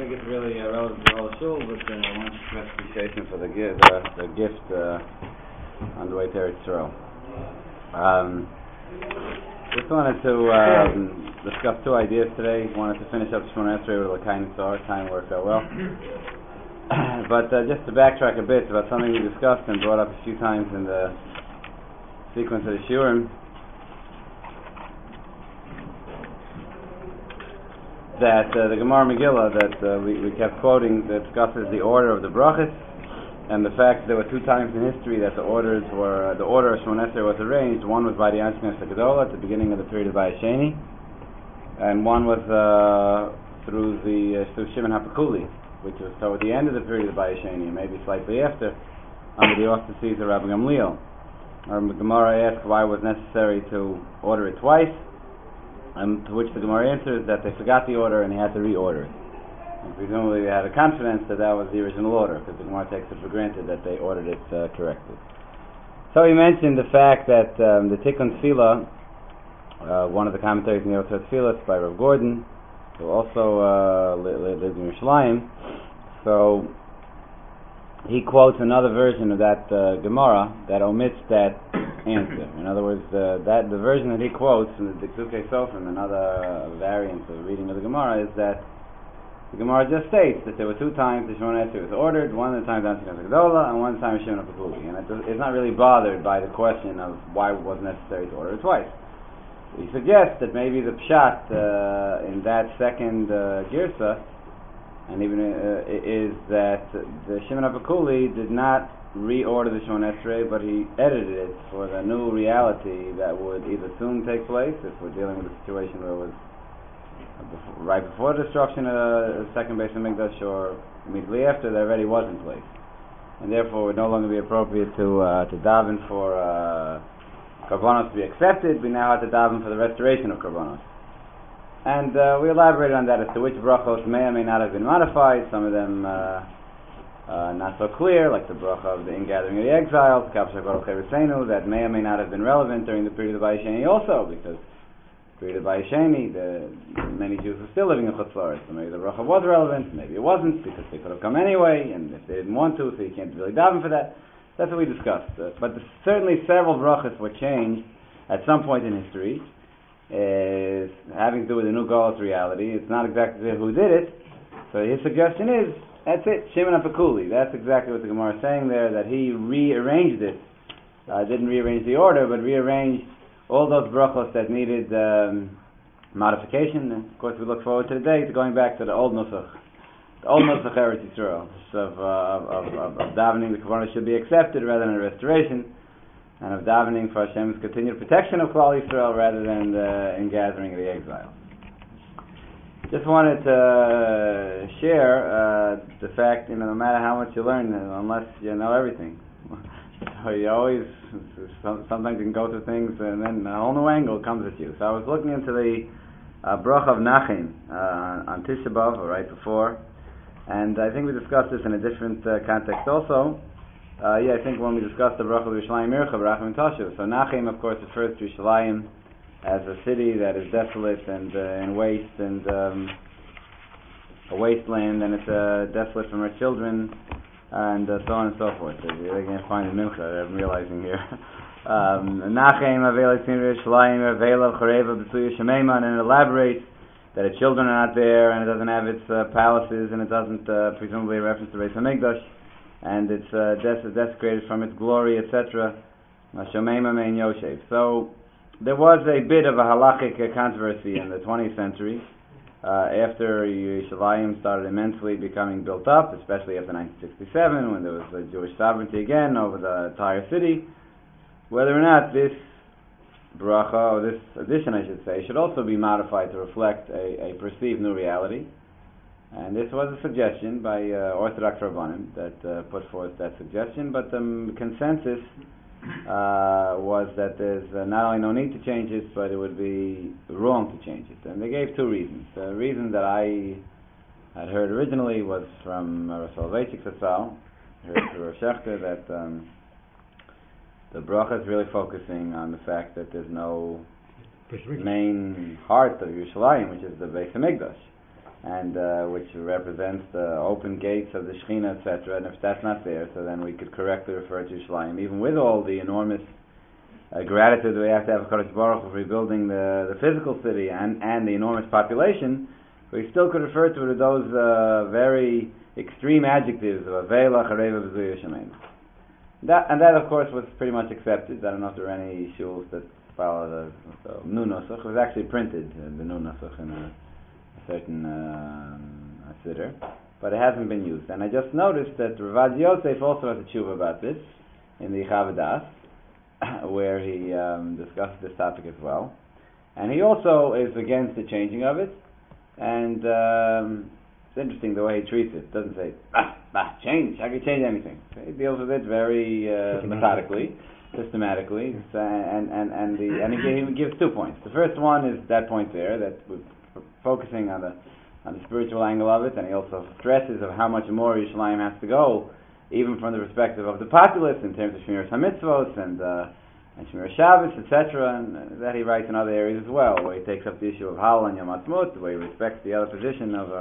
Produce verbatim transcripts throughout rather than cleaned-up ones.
think it's really uh, relevant to all the shul, but uh, I want to express appreciation for the, gi- the, the gift uh, on the way to Eretz Yisrael. Um, just wanted to um, discuss two ideas today. Wanted to finish up Shemona Esrei with L'Kain Tzar. Time worked out well. But uh, just to backtrack a bit about something we discussed and brought up a few times in the sequence of the Shurim, that uh, the Gemara Megillah that uh, we, we kept quoting that discusses the order of the brachas and the fact that there were two times in history that the orders were uh, the order of Shemona Esrei was arranged. One was by the Anshe Knesset Gedolah at the beginning of the period of Bayis Sheni, and one was uh, through the uh, through Shimon HaPekuli, which was toward the end of the period of Bayis Sheni, maybe slightly after, under the auspices of Rabbi Gamliel. Our Gemara asked why it was necessary to order it twice. And to which the Gemara answers that they forgot the order and they had to reorder it. And presumably they had a confidence that that was the original order, because the Gemara takes it for granted that they ordered it uh, correctly. So he mentioned the fact that um, the Tikkun Tefillah, uh, one of the commentaries in the Yotzer Tefillah by Rav Gordon, who also uh, li- lives in Yerushalayim, so he quotes another version of that uh, Gemara that omits that answer. In other words, uh, that the version that he quotes from the Dikdukei Sofrim, another uh, variant of reading of the Gemara, is that the Gemara just states that there were two times the Shemona Esrei was ordered, one of the times Anshe Knesset Gedolah, and one time Shimon HaPekuli, and it does, it's not really bothered by the question of why it was necessary to order it twice. He suggests that maybe the pshat uh, in that second uh, girsa, and even uh, is that the Shimon HaPekuli did not reorder the Shemona Esrei, but he edited it for the new reality that would either soon take place, if we're dealing with a situation where it was before, right before the destruction of the second Beis Hamikdash, or immediately after, that already was in place, and therefore it would no longer be appropriate to uh, to daven for uh, Karbanos to be accepted. We now have to daven for the restoration of Karbanos. And uh, we elaborated on that as to which brachos may or may not have been modified. Some of them uh, uh, not so clear, like the bracha of the ingathering of the exiles, that may or may not have been relevant during the period of Bayis Sheni also, because the period of Bayis Sheni, the many Jews were still living in Chutz La'aretz, so maybe the bracha was relevant, maybe it wasn't, because they could have come anyway, and if they didn't want to, so you can't really daven for that. That's what we discussed. Uh, but the, certainly several brachas were changed at some point in history, is having to do with the new Golus reality. It's not exactly clear who did it, so his suggestion is, that's it, Shimon HaPekuli. That's exactly what the Gemara is saying there, that he rearranged it, uh, didn't rearrange the order, but rearranged all those brachos that needed um, modification. And of course we look forward to the day to going back to the old Nusach, the old Nusach Eretz Yisrael, of, uh, of, of, of davening the Karbanos should be accepted rather than a restoration, and of davening for Hashem's continued protection of Klal Yisrael rather than the ingathering of the exiles. Just wanted to uh, share uh, the fact, you know, no matter how much you learn, unless you know everything, so you always, sometimes you can go through things and then a whole new angle comes at you. So I was looking into the uh, bracha of Nachem uh, on Tisha B'Av, or right before, and I think we discussed this in a different uh, context also. Uh, yeah, I think when we discussed the bracha of Yerushalayim Mircha, Barachim and Tashuv. So Nachem, of course, refers to Yerushalayim as a city that is desolate and uh, in waste and um, a wasteland, and it's uh, desolate from her children, and uh, so on and so forth. So you're going to find in Mincha, I'm realizing here. Nachem Avela Tzimri Yerushalayim Avela Chareva B'Tzuya Shemeiman, and it elaborates that its children are not there, and it doesn't have its uh, palaces, and it doesn't uh, presumably reference to Beis Hamikdash, and it's uh, des- desecrated from its glory, et cetera. Shomeima Mein Yoshev. So there was a bit of a halachic uh, controversy in the twentieth century uh, after Yerushalayim started immensely becoming built up, especially after nineteen sixty-seven, when there was uh, Jewish sovereignty again over the entire city, whether or not this bracha, or this addition I should say, should also be modified to reflect a, a perceived new reality. And this was a suggestion by uh, Orthodox Rabbanim that uh, put forth that suggestion, but the um, consensus uh, was that there's uh, not only no need to change it, but it would be wrong to change it. And they gave two reasons. The reason that I had heard originally was from uh, Rav Soloveitchik Zatzal, heard through Rav Shechter, that um, the bracha is really focusing on the fact that there's no main heart of Yerushalayim, which is the Beis Hamikdash. and uh, which represents the open gates of the Shekhinah, et cetera. And if that's not there, so then we could correctly refer to Yerushalayim, even with all the enormous uh, gratitude that we have to have for Kadosh Baruch Hu for rebuilding the, the physical city and, and the enormous population. We still could refer to it with those uh, very extreme adjectives of Avela, Chareva, B'zuya, Shemein. That, and that, of course, was pretty much accepted. I don't know if there are any shuls that follow the, the Nu Nusach. It was actually printed, uh, the Nu Nusach, in a, a certain uh, siddur, but it hasn't been used. And I just noticed that Rav Yosef also has a tshuva about this in the Chavadas, where he um, discusses this topic as well. And he also is against the changing of it. And um, it's interesting the way he treats it. Doesn't say, ah, ah, change, how can you change anything? He deals with it very uh, methodically, systematically, uh, and, and, and, the, and he, he gives two points. The first one is that point there, that we're f- focusing on the on the spiritual angle of it, and he also stresses of how much more Yerushalayim has to go, even from the perspective of the populace, in terms of Shmiras HaMitzvot and uh, and Shmiras Shabbos, et cetera, and that he writes in other areas as well, where he takes up the issue of Hal and Yom Ha'atzmaut, where he respects the other position of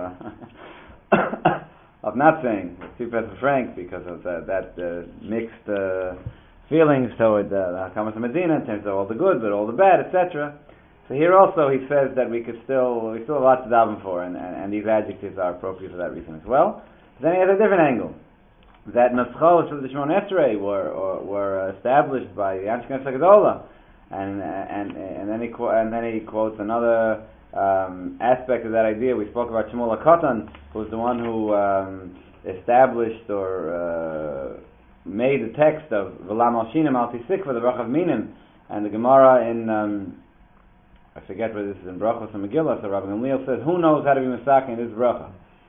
uh, of not saying two Pesach Frank because of the, that uh, mixed uh, feelings toward uh, the Hakamas Medina in terms of all the good but all the bad, et cetera. So here also he says that we could still we still have lots to daven for, and, and, and these adjectives are appropriate for that reason as well. But then he has a different angle. That Naschos of the Shemona Esrei were or, were established by the Anshe Knesset Gedola, and and and then he qu- and then he quotes another um, aspect of that idea. We spoke about Shmuel HaKatan, who was the one who um, established or uh, made the text of V'lam al Shinim al Tisikva, the Brach of Minim, and the Gemara in um, I forget whether this is in Brachos or Megillah. So Rabbi Gamliel says, "Who knows how to be Masaki in this bracha?"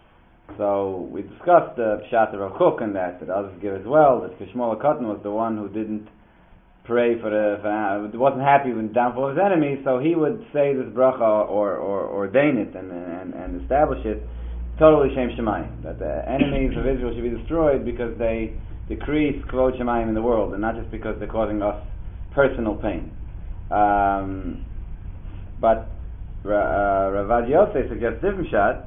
So we discussed the uh, Pshat of Rav Kook and that, that others give as well, that Shmuel HaKatan was the one who didn't pray for the, for, uh, wasn't happy with the downfall of his enemies, so he would say this bracha or, or, or ordain it and, and, and establish it, totally Shem Shemayim, that the enemies of Israel should be destroyed because they decrease Kvod Shemayim in the world, and not just because they're causing us personal pain. Um, but uh, Rav Yosef suggests different Pshat,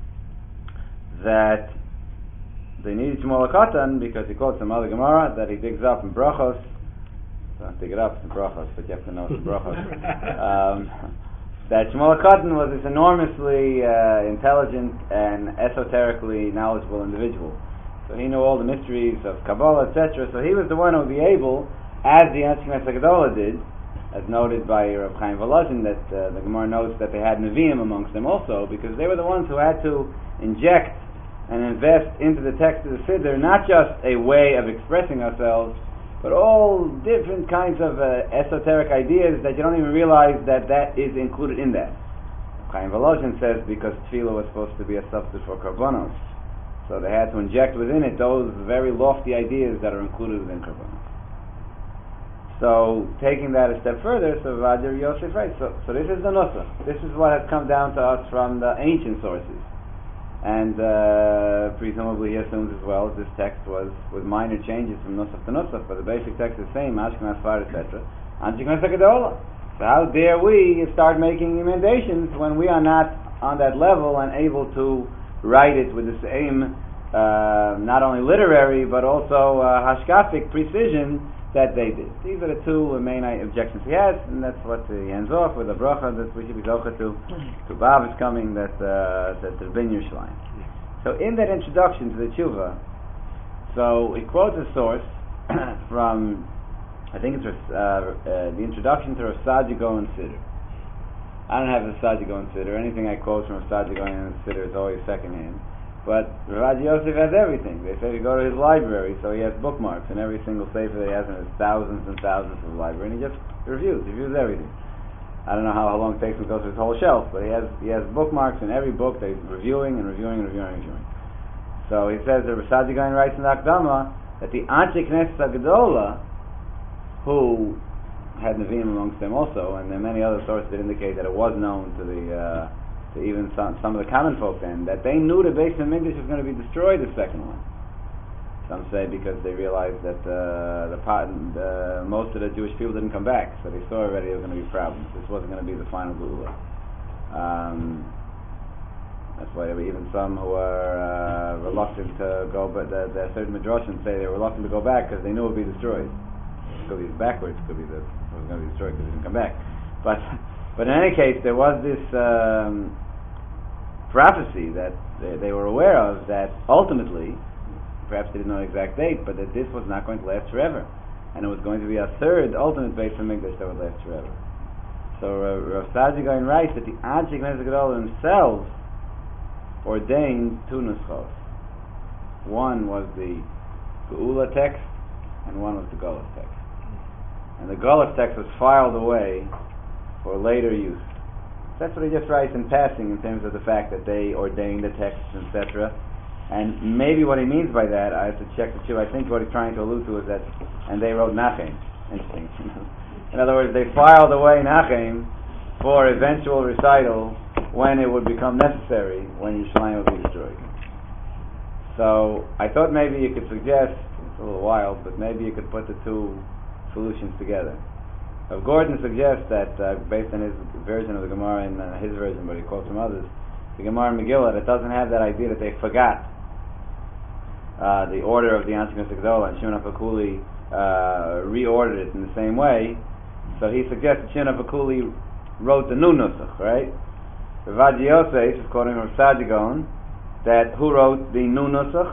that they needed Shmuel HaKatan because he quotes some other Gemara that he digs up in Brachos. Don't dig it up in Brachos, but you have to know it's Brachos. um, that Shmuel HaKatan was this enormously uh, intelligent and esoterically knowledgeable individual. So he knew all the mysteries of Kabbalah, et cetera. So he was the one who would be able, as the Anshe Knesset Gedola did, as noted by Rav Chaim Volozhin, that uh, the Gemara notes that they had Nevi'im amongst them also, because they were the ones who had to inject and invest into the text of the Siddur, not just a way of expressing ourselves, but all different kinds of uh, esoteric ideas that you don't even realize that that is included in that. Chaim Volozhin says because tefillah was supposed to be a substitute for karbonos, so they had to inject within it those very lofty ideas that are included within karbonos. So, taking that a step further, so Vadir Yosef writes, so, so this is the Nusach. This is what has come down to us from the ancient sources. And uh, presumably he assumes as well this text was with minor changes from Nusach to Nusach, but the basic text is the same, Ashkenaz Far, et cetera. Anshe Knesset Gedola. So how dare we start making emendations when we are not on that level and able to write it with the same, uh, not only literary, but also uh, hashkafic precision that they did. These are the two main objections he has, and that's what he ends off with a bracha that we should be zocha to. To Bav is coming, that uh, that the Ben Yerushalayim. So in that introduction to the tshuva, so he quotes a source from, I think it's uh, uh, the introduction to Rav Saadia Gaon Siddur. I don't have the Saadia Gaon Siddur. Anything I quote from Rav Saadia Gaon Siddur is always secondhand. But Rav Yosef has everything. They say you go to his library, so he has bookmarks, and every single sefer that he has in his thousands and thousands of the library, and he just reviews, reviews everything. I don't know how, how long it takes him to go through his whole shelf, but he has he has bookmarks in every book that he's reviewing and reviewing and reviewing and reviewing. So he says that Rav Saadia Gaon writes in the Akdama that the Anshe Knesset Gedola, who had Nevi'im amongst them also, and there are many other sources that indicate that it was known to the uh, to even some, some of the common folk then, that they knew the Beis HaMikdash was going to be destroyed, the second one. Some say because they realized that uh, the, the most of the Jewish people didn't come back, so they saw already there were going to be problems. This wasn't going to be the final Geula. Um, That's why there were even some who were uh, reluctant to go, but there are certain midrashim say they were reluctant to go back because they knew it would be destroyed. It could be backwards, it could be the, it was going to be destroyed because it didn't come back. But but in any case, there was this um, prophecy that they, they were aware of, that ultimately, perhaps they didn't know the exact date, but that this was not going to last forever, and it was going to be a third ultimate Beis Hamikdash that would last forever. So uh, Rav Saadia Gaon writes that the Anshe Knesset Gedolah themselves ordained two nuschos. One was the Geula text, and one was the Golus text. And the Golus text was filed away for later use. That's what he just writes in passing in terms of the fact that they ordained the text, et cetera. And maybe what he means by that, I have to check the two. I think what he's trying to allude to is that, and they wrote Nachem. Interesting. In other words, they filed away Nachem for eventual recital when it would become necessary, when Yerushalayim would be destroyed. So I thought maybe you could suggest, it's a little wild, but maybe you could put the two solutions together. Rav Gordon suggests that, uh, based on his version of the Gemara and uh, his version, but he quotes from others, the Gemara in Megillah, that doesn't have that idea that they forgot uh, the order of the Anshe Knesset Gedolah, and Shimon HaPakuli uh, reordered it in the same way. So he suggests that Shimon HaPakuli wrote the new Nusach, right? Rav Yosef, according to Rav Saadia Gaon, that who wrote the new Nusach?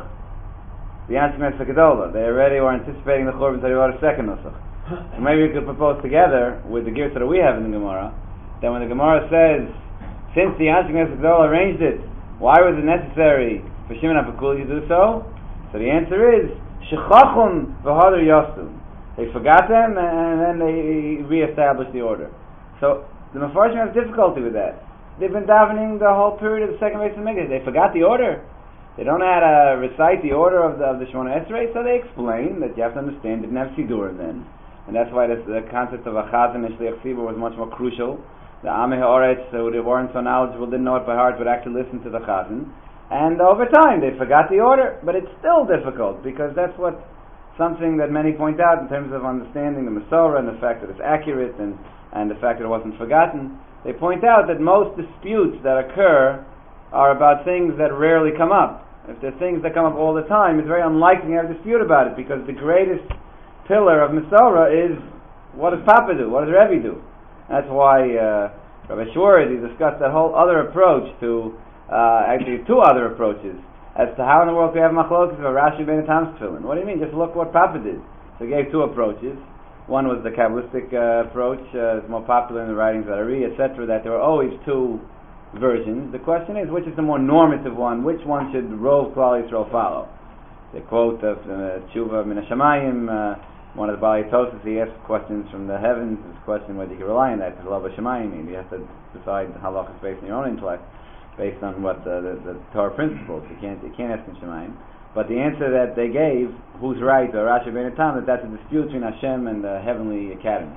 The Anshe Knesset Gedolah. They already were anticipating the Churban, so they wrote a second Nusach. So maybe we could propose together with the Girsa that we have in the Gemara, that when the Gemara says, since the Anshe Knesset Gedolah arranged it, why was it necessary for Shimon HaPakuli to do so? So the answer is, Shechachum v'hader yosum. They forgot them and then they re-established the order. So the Mefarshim have difficulty with that. They've been davening the whole period of the second Beis Hamikdash. They forgot the order. They don't know how to recite the order of the, of the Shemona Esrei, so they explain that you have to understand they didn't have Sidurim then. And that's why this, the concept of a Chazan and Shliach Tzibur was much more crucial. The Amei Ha'aretz, who weren't so knowledgeable, didn't know it by heart, but actually listened to the Chazan. And over time, they forgot the order, but it's still difficult, because that's what something that many point out in terms of understanding the Masorah and the fact that it's accurate and, and the fact that it wasn't forgotten. They point out that most disputes that occur are about things that rarely come up. If there are things that come up all the time, it's very unlikely to have a dispute about it, because the greatest pillar of Masorah is, what does Papa do? What does Rebbe do? That's why uh, Rabbi Schwartz, he discussed that whole other approach to, uh, actually two other approaches, as to how in the world we have machlokes of Rashi ben Tam's tefillin. What do you mean? Just look what Papa did. So he gave two approaches. One was the Kabbalistic uh, approach, uh, it's more popular in the writings of Ari, et cetera, that there were always two versions. The question is, which is the more normative one? Which one should Rov Klal Yisrael follow? The quote of uh, Tshuva Min HaShamayim, uh, one of the Baalei Tosfos, he asked questions from the heavens. His question whether you can rely on that, because Love HaShamayim, you have to decide halachas based on your own intellect, based on what uh, the, the Torah principles. You can't you can't ask in Shemayim. But the answer that they gave, who's right, or Rashi ben Tam, that that's a dispute between Hashem and the Heavenly Academy.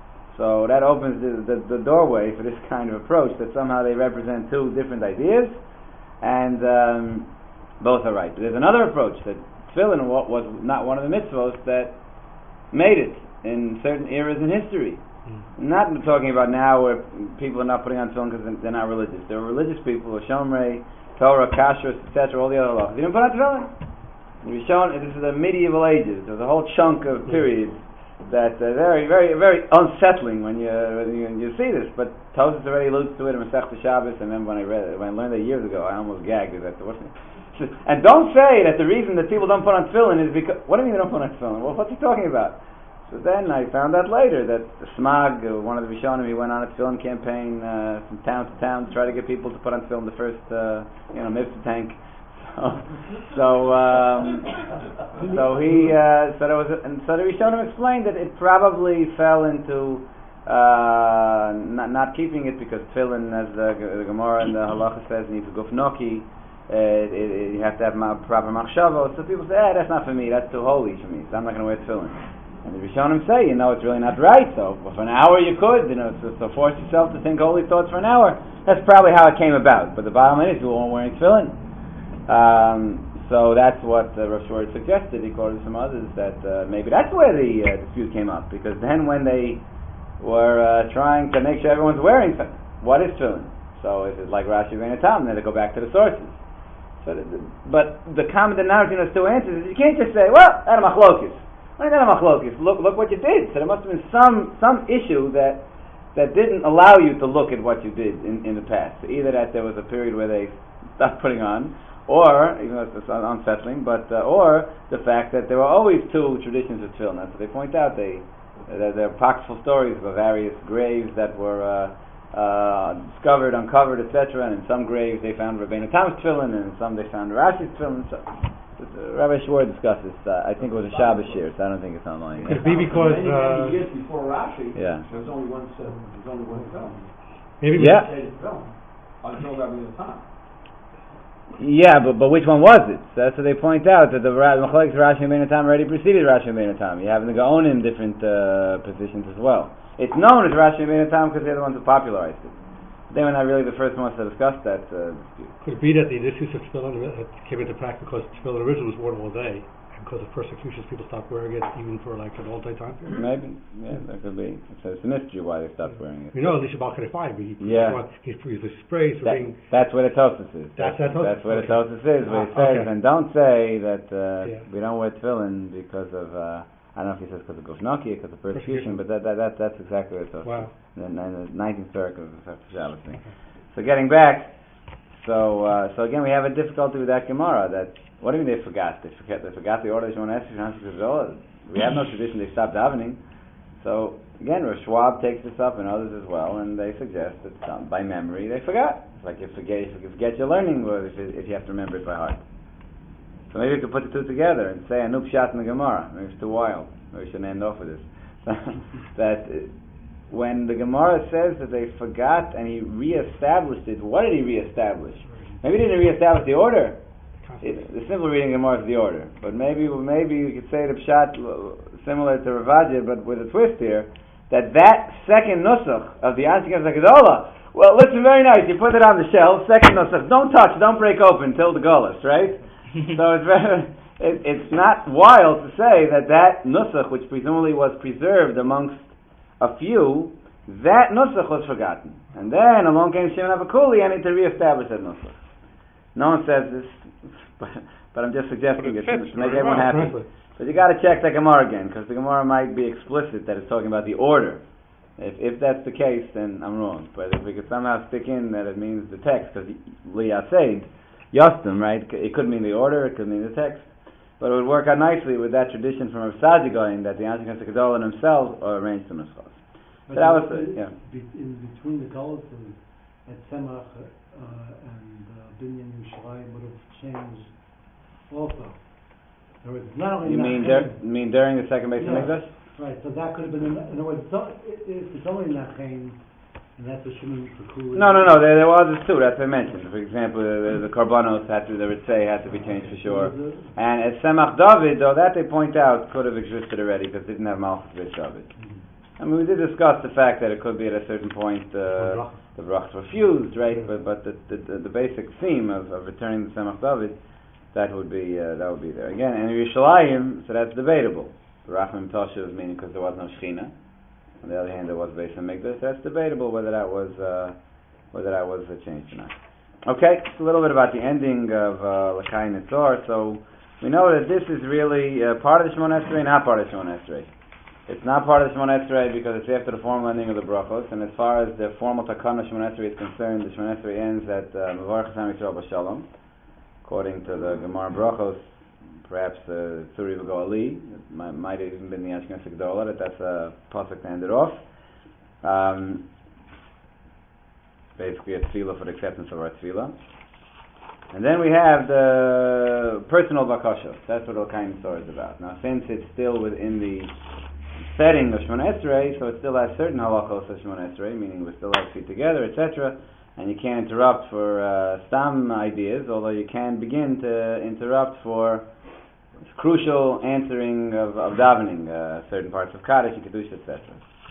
So that opens the, the, the doorway for this kind of approach, that somehow they represent two different ideas, and um, both are right. But there's another approach, that tefillin was not one of the mitzvos that made it in certain eras in history. Mm. Not talking about now where people are not putting on tefillin because they're not religious. There were religious people, Shomrei, Torah, Kashrus, et cetera, all the other laws. They didn't put on tefillin. We've shown this is the medieval ages. There's a whole chunk of periods that are very, very, very unsettling when you when you, you see this. But Tosfos already alludes to it in Masechta Shabbos. I remember when I read it, when I learned it years ago, I almost gagged. That wasn't. And don't say that the reason that people don't put on tefillin is because. What do you mean they don't put on tefillin? Well, what's he talking about? So then I found out later that Smag, uh, one of the Rishonim, he went on a tefillin campaign uh, from town to town to try to get people to put on tefillin, the first, uh, you know, mitzvah tank. So, so, um, so he, uh, so there was, a, and so the Rishonim explained that it probably fell into uh, not, not keeping it because tefillin, as the, the Gemara and the Halacha says, needs to go fnoki. Uh, it, it, you have to have ma- proper machshava. So people say, eh, that's not for me. That's too holy for me. So I'm not going to wear tefillin. And the Rishonim say, you know, it's really not right. So for an hour you could, you know, so, so force yourself to think holy thoughts for an hour. That's probably how it came about. But the bottom line is, you weren't wearing tefillin. Um, so that's what uh, Rav Schwartz suggested. He quoted some others that uh, maybe that's where the uh, dispute came up. Because then when they were uh, trying to make sure everyone's wearing tefillin, what is tefillin? So if it's like Rashi Rebbeinu Tam, then they go back to the sources. So, the, the, but the common denominator between those two answers is you can't just say, well, that's a machlokes. What is that a machlokes? Look, look what you did. So there must have been some some issue that that didn't allow you to look at what you did in, in the past. So either that there was a period where they stopped putting on, or, even though it's unsettling, but uh, or the fact that there were always two traditions of tefillin. That's what they point out. They uh, there are apocryphal stories of various graves that were uh, uh, discovered, uncovered, et cetera. And in some graves they found Rebbeinu Tam's tefillin, and in some they found Rashi's tefillin. So, uh, Rabbi Schwar discussed this. Uh, I think it was a Shabbos shir, so I don't think it's online. Could it be because many, uh, many years before Rashi, yeah. there's only one. Uh, there's only one film. maybe Yeah. Film until Rebbeinu Tam. Yeah, but but which one was it? So that's what they point out, that the Machlokes Rashi and Rebbeinu Tam already preceded Rashi and Rebbeinu Tam. You have the Gaonim different uh, positions as well. It's known as Rashi and Rebbeinu Tam because they're the ones who popularized it. They were not really the first ones to discuss that uh, dispute. could it be that the issues of tefillin uh, came into practice because tefillin originally was worn all day, and because of persecutions people stopped wearing it even for like an all-day time period? Maybe, yeah, that could be. It's a, it's a mystery why they stopped wearing it. You know, Elisha Bal Kedefai, he Yeah. he's he's sprays for That, being. that's where the Tosis is. That's That's, that Tosis? that's where Okay. the Tosis is, where it Ah, says, okay. and don't say that uh, Yeah. we don't wear tefillin because of, uh, I don't know if he says because of Gufnaki, because of persecution, Persecution. but that, that, that that's exactly what it Tosis Wow. is. In the, in the nineteenth circle of the Shabbos thing. So getting back, so uh, so again we have a difficulty with that Gemara. That what do you mean they forgot? They forget they forgot the order of Shimon Esrei. We have no tradition. They stopped davening. So again, Rav Schwab takes this up and others as well, and they suggest that um, by memory they forgot. It's like you forget if you forget your learning, or if, it, if you have to remember it by heart. So maybe we could put the two together and say a noob shot in the Gemara. Maybe it's too wild. Maybe we shouldn't end off with this. that. Uh, When the Gemara says that they forgot and he re-established it, what did he re-establish? Maybe he didn't re-establish the order. It, the simple reading of Gemara is the order. But maybe maybe you could say the pshat similar to Ravadia, but with a twist here, that that second nusach of the Anshikas HaGedolah, well, listen, very nice, you put it on the shelf, second nusach, don't touch, don't break open till the Golas, right? So it's very, it, it's not wild to say that that nusach, which presumably was preserved amongst a few, that nusach was forgotten. And then along came Shimon Abakuli, I need to re-establish that nusach. No one says this, but, but I'm just suggesting it to make everyone happy. But you got to check the Gemara again, because the Gemara might be explicit that it's talking about the order. If if that's the case, then I'm wrong. But if we could somehow stick in that it means the text, because Leah said, Yostem, right? It could mean the order, it could mean the text. But it would work out nicely with that tradition from Rav Sadi going that the Anshikas HaGedolah themselves are arranged the nuschos. So that was, uh, yeah. Be, in between the Golos and, and Tzemach uh, and uh, Binyan Yerushalayim would have changed also. There was not only You mean, Nachem, dur- mean during the second Beis Yeah. Hamikdash? right? So that could have been. In, in other words, so, if it's only Nachem, and that's a Shimon Pekuli. No, no, no. There, there was two. That's what I mentioned. For example, the, the Karbanos had to, the Ritzei had to be changed for sure. And at Semach David, though, that they point out could have existed already because it didn't have Malchus Beis David. I mean, we did discuss the fact that it could be at a certain point uh, the brachas were fused, right? But but the the, the basic theme of, of returning to Semach David, that would be uh, that would be there again. And Yerushalayim, so that's debatable. The Rachman Toshav meaning because there was no Shechina. On the other hand, there was Beis Hamikdash. That's debatable whether that was uh, whether that was a change or not. Okay, just a little bit about the ending of uh, L'Kai Nitzor. So we know that this is really uh, part of the Shemon Esrei, not part of the Shemon Esrei. It's not part of the Shemon Esrei because it's after the formal ending of the brachos. And as far as the formal takana of Shemon Esrei is concerned, the Shemon Esrei ends at Mevarach Hashem Yisrael B'Shalom, according to the Gemara brachos. Perhaps uh, Tzuri V'Go Ali, it might, might have even been the Ashkenaz Gedolah, that that's a pasuk to end it off. Um, basically a tefillah for the acceptance of our tefillah. And then we have the personal bakashos. That's what L'Kai Nitzor is about. Now, since it's still within the setting of Shemon Esrei, so it still has certain halachos of Shemon Esrei, meaning we still have to feed together, et cetera. And you can't interrupt for uh, stam ideas, although you can begin to interrupt for crucial answering of, of davening, uh, certain parts of Kaddish, Kiddush, et cetera.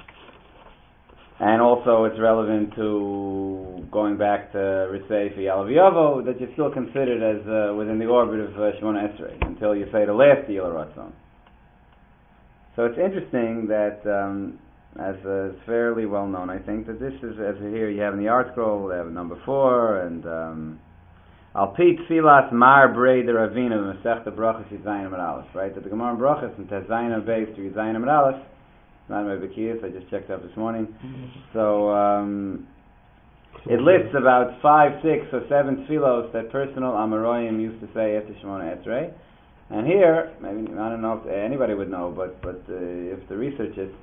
And also it's relevant to going back to Ritzei for Yalav Yavo, that you're still considered as uh, within the orbit of uh, Shemona Esrei, until you say the last Yila Ratzon. So it's interesting that um, as uh, is fairly well known, I think, that this is, as here you have in the art scroll, they have number four, and um, Al Pi Tfilas Mar Brei de Ravina Masechta Brachas Yizayim Amud Aleph, right? That the Gemara in Brachas and Tezayim based to Yizayim Amud Aleph, not my Bekiyas, I just checked out this morning. So um, it lists about five, six, or seven tfilos that personal Amoraim used to say after Shemona Esrei. And here, maybe I don't know if anybody would know, but but uh, if the research it,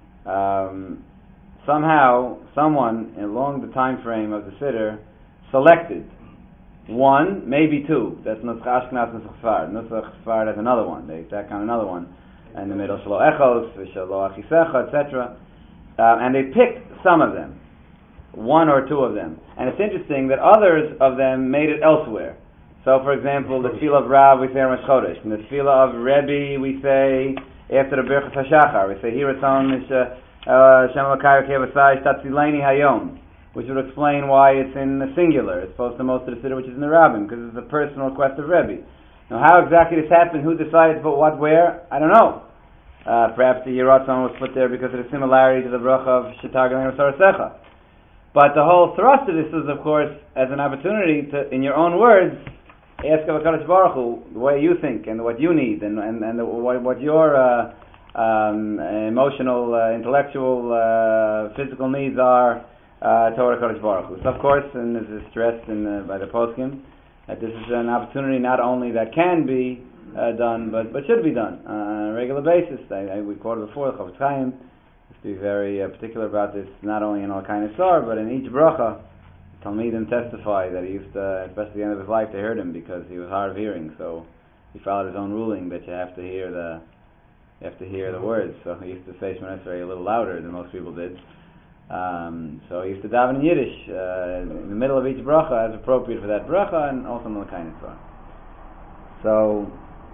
um, somehow someone along the time frame of the Siddur selected one, maybe two. That's Nusach Ashkenaz, Nusach Sfard. Nusach Sfard has another one. They tack on another one in the middle, Shelo Echos, Shelo Achisecha, et cetera. Uh, and they picked some of them, one or two of them. And it's interesting that others of them made it elsewhere. So, for example, the tefillah of Rav we say Rosh Chodesh, and the tefillah of Rebbe we say after the Birchas HaShachar. We say Hiratzon Shem Elokai Kevasai Shtatzileni Hayom, which would explain why it's in the singular, as opposed to most of the Siddur which is in the Rabbim, because it's a personal request of Rebbe. Now, how exactly this happened, who decided to put what where, I don't know. Uh, perhaps the Hiratzon was put there because of the similarity to the bracha of Shetar Galenu Sarasecha. But the whole thrust of this is, of course, as an opportunity to, in your own words, ask of HaKadosh Baruch Hu the way you think and what you need and and, and the, what, what your uh, um, emotional, uh, intellectual, uh, physical needs are uh, toward HaKadosh Baruch Hu. So of course, and this is stressed in, uh, by the poskim, that this is an opportunity not only that can be uh, done, but, but should be done uh, on a regular basis. I, I, we quoted before, the Chofetz Chaim, to be very uh, particular about this, not only in all kind of sar, but in each bracha. Talmidim testify that he used to, especially at the end of his life, they heard him because he was hard of hearing. So he followed his own ruling that you have to hear the, you have to hear the words. So he used to say Shemona Esrei a little louder than most people did. Um, so he used to daven in Yiddish uh, in the middle of each bracha as appropriate for that bracha, and also in the kind of sar. So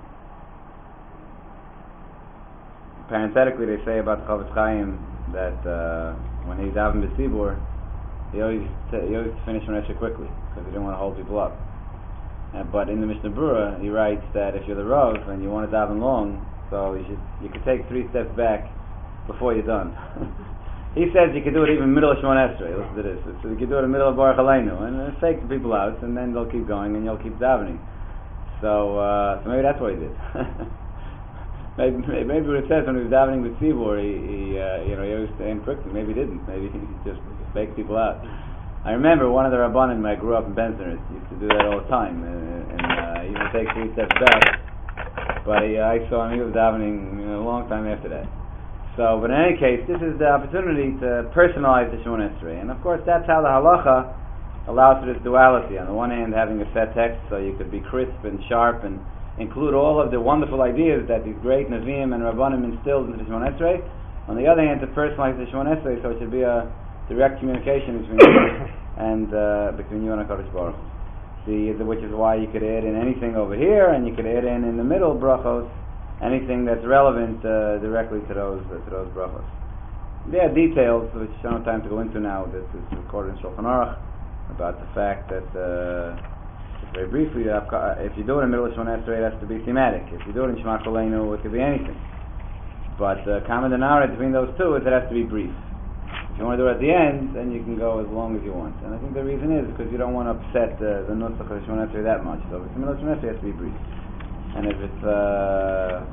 parenthetically, they say about the Chofetz Chaim that uh, when he davened b'tzibur, He always, t- he always finished Shemona Esrei quickly because he didn't want to hold people up. Uh, but in the Mishnah Berurah, he writes that if you're the Rav and you want to daven long, so you should you could take three steps back before you're done. He says you could do it even middle of Shemona Esrei. Listen to this. So you could do it in the middle of Baruch Aleinu and uh, fake the people out, and then they'll keep going and you'll keep davening. So, uh, so maybe that's what he did. Maybe, maybe what it says when he was davening with Tzibur, he, he uh, you know, he always aimed quickly. Maybe he didn't. Maybe he just faked people out. I remember one of the Rabbanim, I grew up in Bensner, used to do that all the time, and, and uh, he would take three steps back. But he, I saw him, he was davening you know, a long time after that. So, but in any case, this is the opportunity to personalize the Shemona Esrei, and of course that's how the halacha allows for this duality. On the one hand, having a set text, so you could be crisp and sharp and include all of the wonderful ideas that these great Nevi'im and Rabbanim instilled into the Shemona Esrei. On the other hand, to personalize the Shemona Esrei, so it should be a direct communication between you and uh, between you and HaKadosh Baruch Hu. The, which is why you could add in anything over here, and you could add in in the middle brachos anything that's relevant uh, directly to those uh, to those brachos. There are details which I don't have time to go into now. That is recorded in Shulchan Aruch about the fact that. Uh, Very briefly, if you do it in the middle of Shemona Esrei, it has to be thematic. If you do it in Shema Koleinu, it could be anything. But the uh, common denominator between those two is it has to be brief. If you want to do it at the end, then you can go as long as you want. And I think the reason is because you don't want to upset uh, the Nusach of Shemona Esrei that much. So if it's in the middle of Shemona Esrei, it has to be brief. And if it's uh,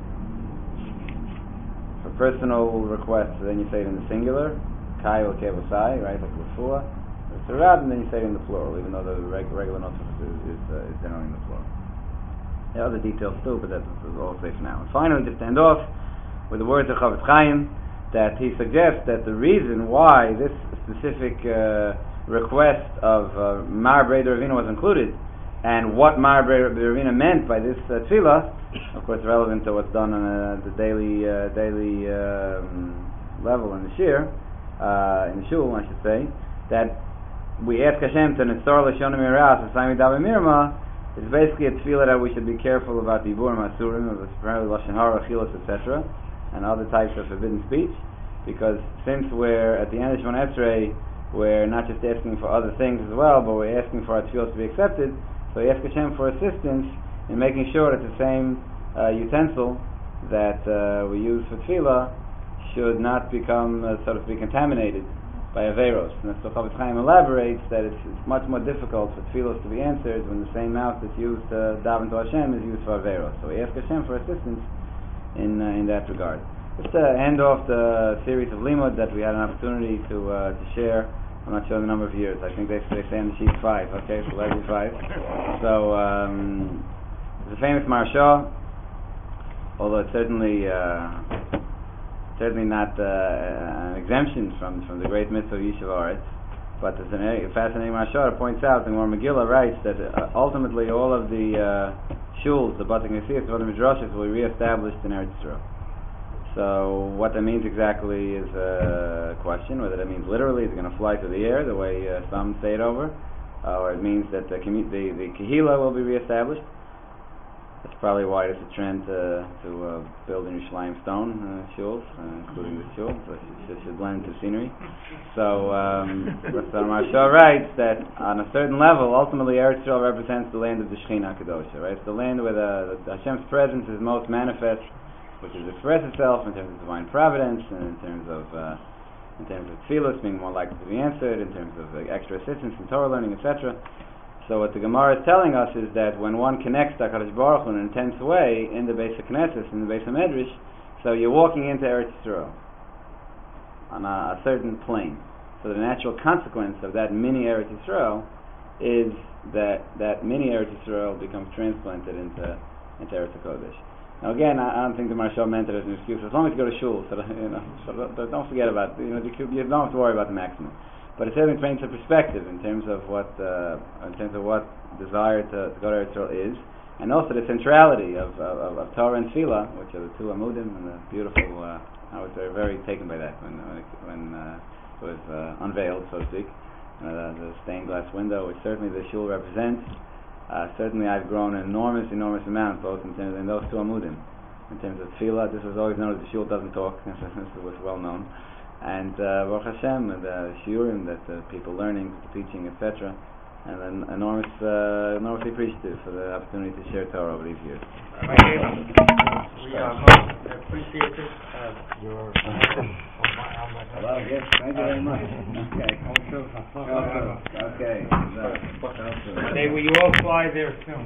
for personal requests, then you say it in the singular, Kai or Kevosai, right, like Lefua. It's a rab, and then you say it in the plural, even though the reg- regular nusach is, is, uh, is generally in the plural. There are other details too, but that's all safe now. And finally, to stand off with the words of Chofetz Chaim, that he suggests that the reason why this specific uh, request of uh, Mar Brei de Ravina was included, and what Mar Brei de Ravina meant by this uh, tefillah, of course relevant to what's done on uh, the daily uh, daily um, level in the shir, uh, in the shul, I should say, that we ask Hashem to Nesor L'Shonim Miras V'Sayim Davar Mirma is basically a tefillah that we should be careful about Diburim Asurim, of primarily Lashon Hara, Achilas, et cetera, and other types of forbidden speech, because since we're at the end of Shemona Esrei, we're not just asking for other things as well, but we're asking for our tefillah to be accepted. So we ask Hashem for assistance in making sure that the same uh, utensil that uh, we use for tefillah should not become, uh, so to speak, contaminated by Averos. And so Chofetz Chaim elaborates that it's, it's much more difficult for tefillos to be answered when the same mouth that's used to daven to Hashem is used for Averos. So we ask Hashem for assistance in uh, in that regard. Just to end off the series of limud that we had an opportunity to uh, to share. I'm not sure the number of years. I think they, they say on the sheet five. Okay, so let me five. So um, it's a famous Maharsha, although it's certainly uh, certainly not uh, an exemption from, from the great mitzvah of Yishuv Haaretz. But it's a fascinating Maharsha points out, and where Megillah writes that uh, ultimately all of the uh, shuls, the Bate Knesiyos, the Bate Midrashos will be reestablished in Eretz Yisrael. So what that means exactly is a question. Whether that means literally it's going to fly through the air, the way uh, some say it over, uh, or it means that the, commu- the, the Kehillah will be reestablished. That's probably why there's a trend uh, to uh, build in Yerushalayim stone uh, shuls, uh, including the shul, so it should, should blend into scenery. So um, Rav Maharsha writes that on a certain level, ultimately Eretz Yisrael represents the land of the Shekhinah Kedosha, right? It's the land where the, the Hashem's presence is most manifest, which is express itself in terms of divine providence, and in terms of uh, in terms of tefillos being more likely to be answered, in terms of uh, extra assistance in Torah learning, et cetera. So what the Gemara is telling us is that when one connects to HaKadosh Baruch Hu in an intense way in the Beis HaKnesses, in the Beis HaMedrash, so you're walking into Eretz Yisrael on a, a certain plane. So the natural consequence of that mini Eretz Yisrael is that that mini Eretz Yisrael becomes transplanted into into Eretz HaKodesh. Now again, I, I don't think the Maharsha meant it as an excuse. As long as you go to shul, so you know, so don't, don't forget about you know you, you don't have to worry about the maximum. But it certainly paints a perspective in terms of what uh, in terms of what desire to, to go to Eretz Yisrael is, and also the centrality of, of, of Torah and Tefillah, which are the two amudim, and the beautiful. Uh, I was very, very taken by that when when it, when, uh, it was uh, unveiled, so to speak. Uh, the stained glass window, which certainly the shul represents. Uh, certainly, I've grown an enormous, enormous amount, both in terms in those two amudim. In terms of Tefillah, this was always known as the shul doesn't talk. This was well known. And uh, Baruch Hashem, and the shiurim that uh, people learning, the teaching, et cetera, and then enormous, uh, enormously appreciative for the opportunity to share Torah over these years. My neighbor, we are most appreciative of your Hello, yes, thank you very much. Okay. Okay. May we all fly there soon.